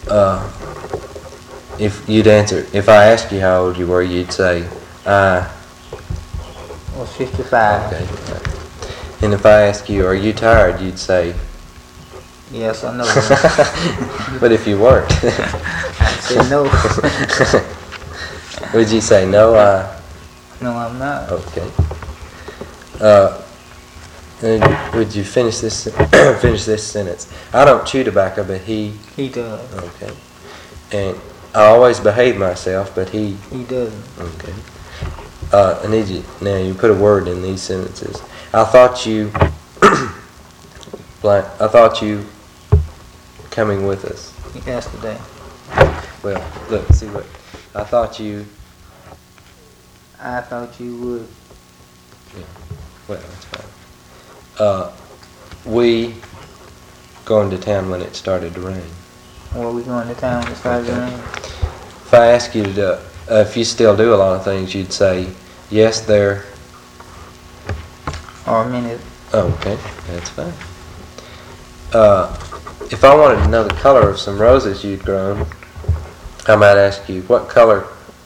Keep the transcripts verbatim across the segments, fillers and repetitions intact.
uh, if you'd answer, if I asked you how old you were, you'd say, I was fifty-five. Okay. And if I ask you, are you tired, you'd say, yes, I know. But if you weren't, I'd say no. Would you say no? I. No, I'm not. Okay. Uh, and would you finish this finish this sentence? I don't chew tobacco, but he. He does. Okay. And I always behave myself, but he. He doesn't. Okay. Uh, I need you now. You put a word in these sentences. I thought you. blank. I thought you. Coming with us. Yesterday. Well, look. See what. I thought you. I thought you would. Yeah. Well, that's fine. Uh, we going to town when it started to rain. Well, we going to town when it started to rain. If I ask you to do, uh, if you still do a lot of things, you'd say, yes, there. Or a minute. Oh, okay, that's fine. Uh, if I wanted to know the color of some roses you'd grown, I might ask you, what color?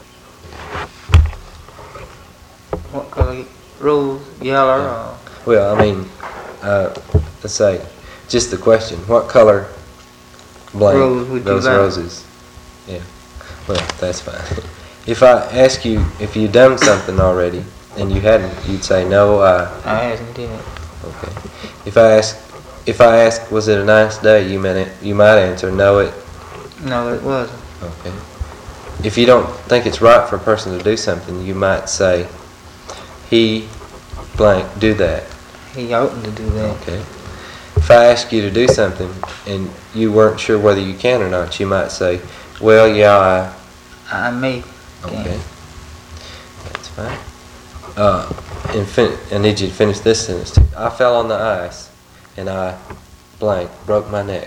What color? Rose, yellow, Yeah. or? Well, I mean, uh, let's say, just the question, what color blank Rose would you those like? roses? Yeah, well, that's fine. If I ask you if you'd done something already and you hadn't, you'd say no. I. I hasn't did it. Okay. If I ask, if I ask, was it a nice day? You might you might answer no. It. No, it wasn't. Okay. If you don't think it's right for a person to do something, you might say, he, blank, do that. He oughtn't to do that. Okay. If I ask you to do something and you weren't sure whether you can or not, you might say, well, yeah, I may. I. Can. Okay. That's fine. Uh, and fin- I need you to finish this sentence too. I fell on the ice and I, blank, broke my neck.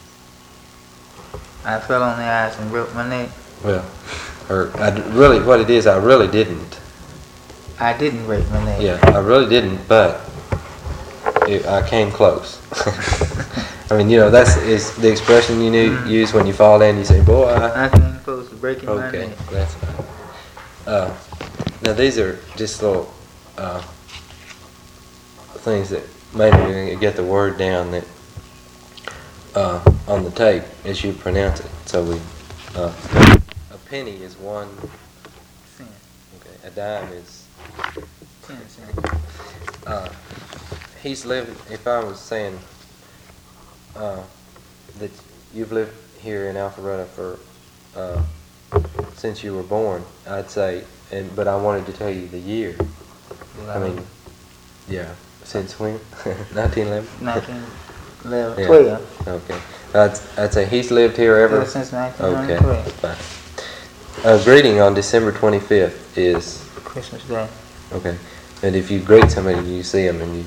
I fell on the ice and broke my neck. Well, or I d- really, what it is, I really didn't. I didn't break my neck. Yeah, I really didn't, but it, I came close. I mean, you know, that's is the expression you need, Mm. use when you fall down. You say, "Boy, I." I came close to breaking my Okay, neck. that's fine. Uh, now these are just little uh, things that maybe we can get the word down that uh, on the tape as you pronounce it. So we, uh, a penny is one. Cent. Okay, a dime is. Ten cents. Uh, he's lived. If I was saying uh, that you've lived here in Alpharetta for uh, since you were born, I'd say, and but I wanted to tell you the year. I mean, yeah, since when? nineteen eleven. nineteen eleven. Yeah. twelve. Okay, I'd I'd say he's lived here ever. Ever since nineteen Okay, twelve. fine. A greeting on December twenty-fifth is. Christmas Day. Okay. And if you greet somebody, you see them, and you,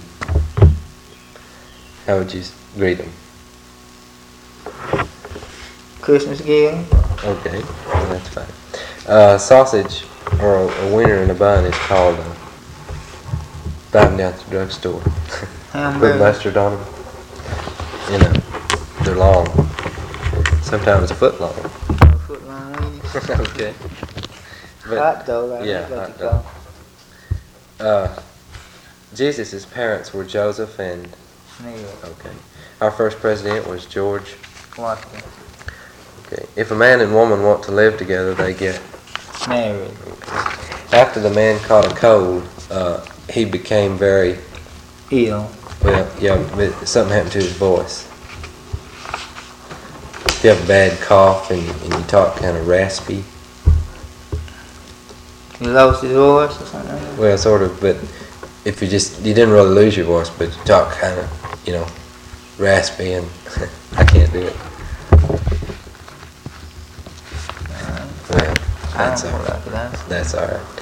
how would you greet them? Christmas gift. Okay, well, that's fine. Uh, sausage or a, a winner in a bun is called uh, buy them down at the drugstore. Hamburger. Put mustard on them. You know, they're long. Sometimes a foot long. A foot long weenie. Okay. But, Hot dog. I yeah, think what hot you call. Uh, Jesus' parents were Joseph and. Mary. Okay. Our first president was George. Washington. Okay. If a man and woman want to live together, they get. Married. Okay. After the man caught a cold, uh, he became very. Ill. Well, yeah, but something happened to his voice. If you have a bad cough and, and you talk kind of raspy. He lost his voice or something like that? Well, sort of, but if you just, you didn't really lose your voice, but you talk kind of, you know, raspy and I can't do it. Uh, Well, I that's don't all know right. what I could answer. That's all right.